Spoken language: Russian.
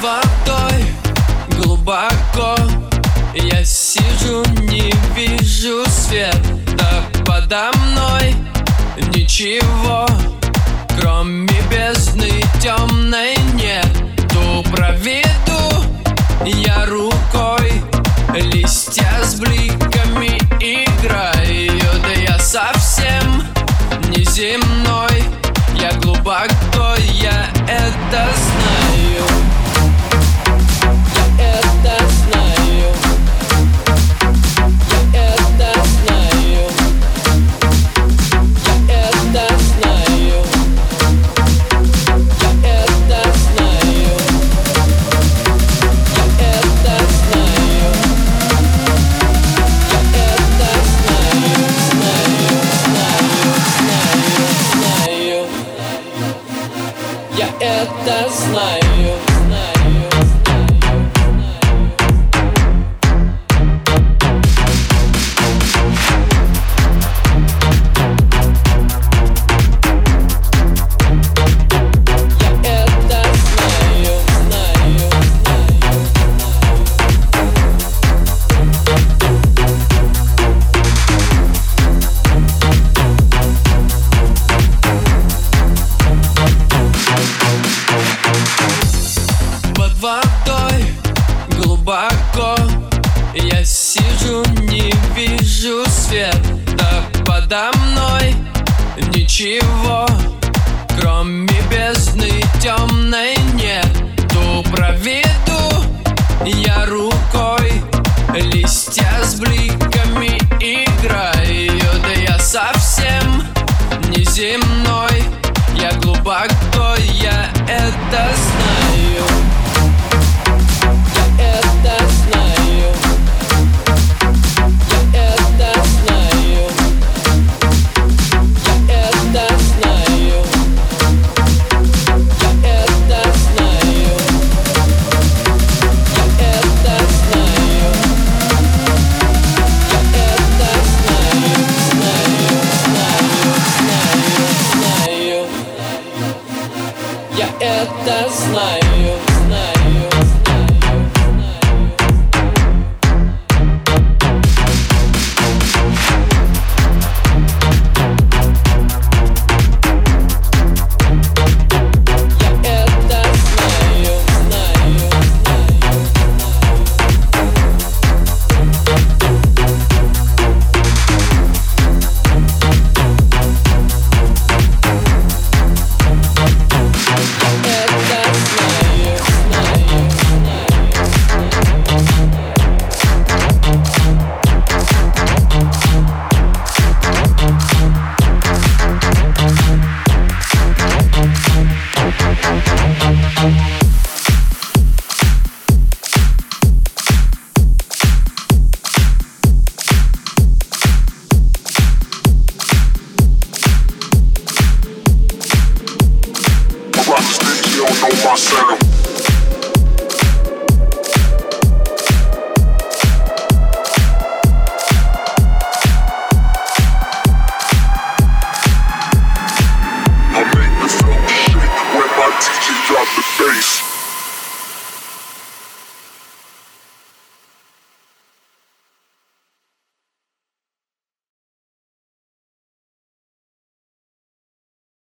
водой глубоко я сижу, не вижу света подо мной. Ничего, кроме бездны темной нету. Проведу я рукой, листья с бликами играют. Да я совсем неземной, я глубоко, я это знаю. Я это знаю. Я это знаю. Я это знаю. Я это знаю. Я это знаю. Я это знаю. Я это знаю. Водой глубоко я сижу, не вижу света подо мной. Ничего, кроме бездны темной нету. Проведу я рукой, листья с бликами играют. Да я совсем неземной, я глубоко, я это знаю. Я это знаю, знаю, You don't know my center.